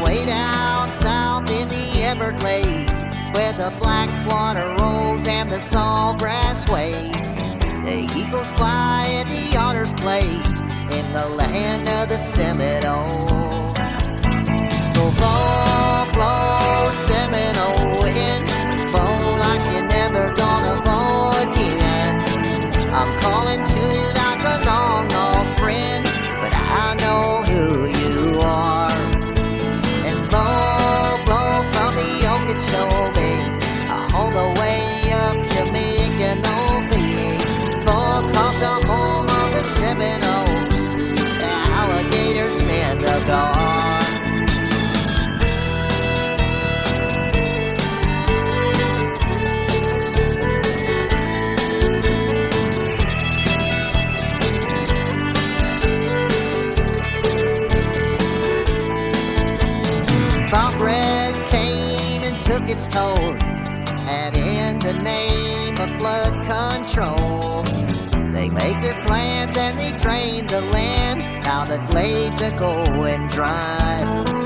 way down south in the Everglades, where the black water rolls and the sawgrass waves. The eagles fly and the otters play in the land of the Seminole. So blow, blow, Seminole wind, blow like you're never gonna blow again. I'm calling to you like a long lost friend, but I know who you are. And blow, blow from the Okeechobee all the way up to Micanopy, blow across the home of the Seminoles, the alligators stand the guard. Progress came and took its toll, and in the name of blood control, they make their plans and they drain the land. Now the glades are going dry.